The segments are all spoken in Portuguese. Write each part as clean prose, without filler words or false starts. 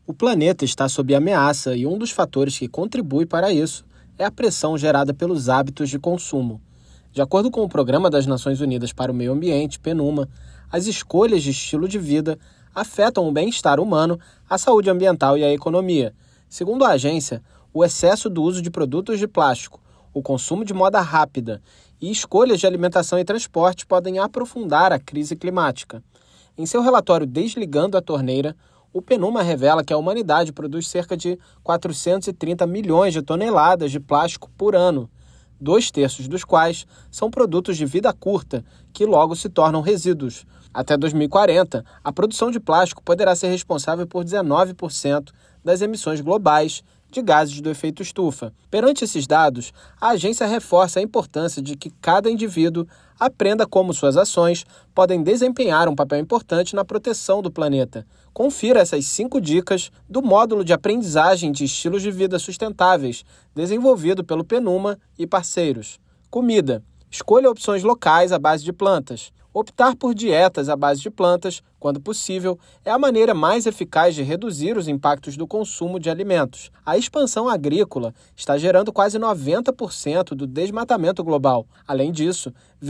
O planeta está sob ameaça e um dos fatores que contribui para isso é a pressão gerada pelos hábitos de consumo. De acordo com o Programa das Nações Unidas para o Meio Ambiente, PNUMA, as escolhas de estilo de vida afetam o bem-estar humano, a saúde ambiental e a economia. Segundo a agência, o excesso do uso de produtos de plástico, o consumo de moda rápida e escolhas de alimentação e transporte podem aprofundar a crise climática. Em seu relatório Desligando a Torneira, o PNUMA revela que a humanidade produz cerca de 430 milhões de toneladas de plástico por ano, 2/3 dos quais são produtos de vida curta, que logo se tornam resíduos. Até 2040, a produção de plástico poderá ser responsável por 19% das emissões globais de gases do efeito estufa. Perante esses dados, a agência reforça a importância de que cada indivíduo aprenda como suas ações podem desempenhar um papel importante na proteção do planeta. Confira essas 5 dicas do módulo de aprendizagem de estilos de vida sustentáveis, desenvolvido pelo PNUMA e parceiros. Comida. Escolha opções locais à base de plantas. Optar por dietas à base de plantas, quando possível, é a maneira mais eficaz de reduzir os impactos do consumo de alimentos. A expansão agrícola está gerando quase 90% do desmatamento global. Além disso,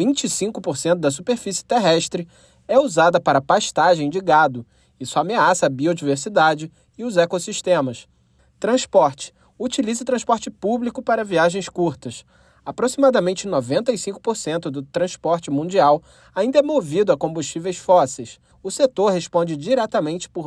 25% da superfície terrestre é usada para pastagem de gado. Isso ameaça a biodiversidade e os ecossistemas. Transporte. Utilize transporte público para viagens curtas. Aproximadamente 95% do transporte mundial ainda é movido a combustíveis fósseis. O setor responde diretamente por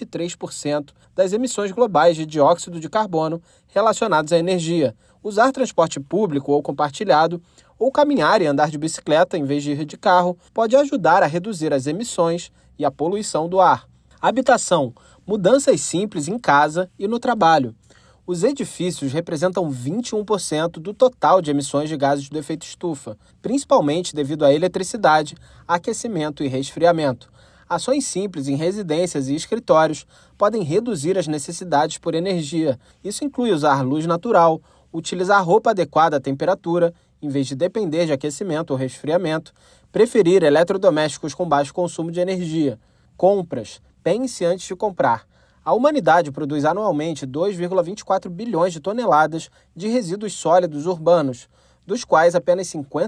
23% das emissões globais de dióxido de carbono relacionadas à energia. Usar transporte público ou compartilhado, ou caminhar e andar de bicicleta em vez de ir de carro, pode ajudar a reduzir as emissões e a poluição do ar. Habitação. Mudanças simples em casa e no trabalho. Os edifícios representam 21% do total de emissões de gases do efeito estufa, principalmente devido à eletricidade, aquecimento e resfriamento. Ações simples em residências e escritórios podem reduzir as necessidades por energia. Isso inclui usar luz natural, utilizar roupa adequada à temperatura, em vez de depender de aquecimento ou resfriamento, preferir eletrodomésticos com baixo consumo de energia. Compras. Pense antes de comprar. A humanidade produz anualmente 2,24 bilhões de toneladas de resíduos sólidos urbanos, dos quais apenas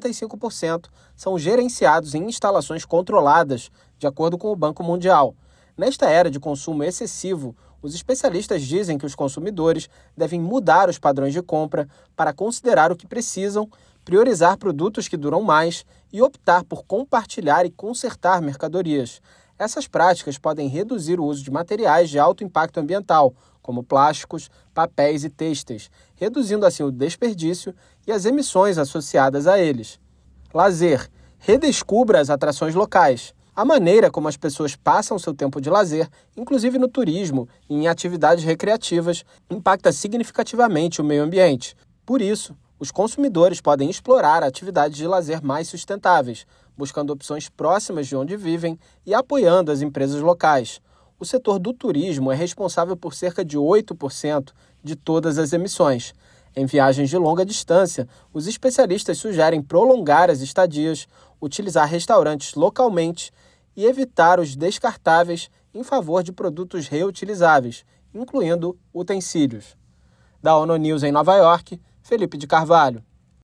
55% são gerenciados em instalações controladas, de acordo com o Banco Mundial. Nesta era de consumo excessivo, os especialistas dizem que os consumidores devem mudar os padrões de compra para considerar o que precisam, priorizar produtos que duram mais e optar por compartilhar e consertar mercadorias. Essas práticas podem reduzir o uso de materiais de alto impacto ambiental, como plásticos, papéis e têxteis, reduzindo assim o desperdício e as emissões associadas a eles. Lazer. Redescubra as atrações locais. A maneira como as pessoas passam seu tempo de lazer, inclusive no turismo e em atividades recreativas, impacta significativamente o meio ambiente. Por isso, os consumidores podem explorar atividades de lazer mais sustentáveis, buscando opções próximas de onde vivem e apoiando as empresas locais. O setor do turismo é responsável por cerca de 8% de todas as emissões. Em viagens de longa distância, os especialistas sugerem prolongar as estadias, utilizar restaurantes localmente e evitar os descartáveis em favor de produtos reutilizáveis, incluindo utensílios. Da ONU News em Nova York, Felipe de Carvalho.